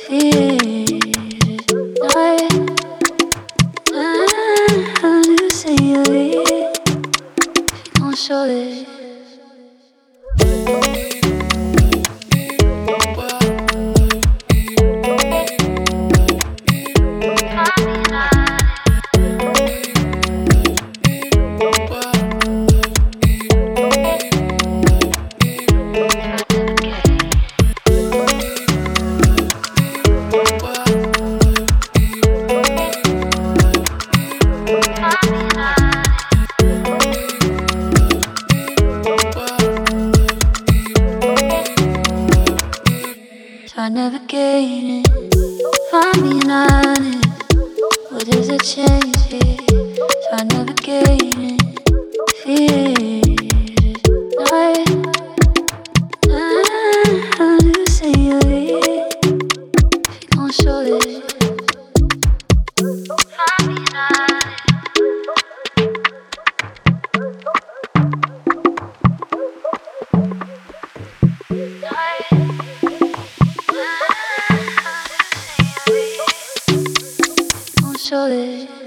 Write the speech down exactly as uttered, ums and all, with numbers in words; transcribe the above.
Try navigating, find being honest. What does it change here? Try navigating, fear night. How do you say you're here if you don't show it? Find being honest. Show it.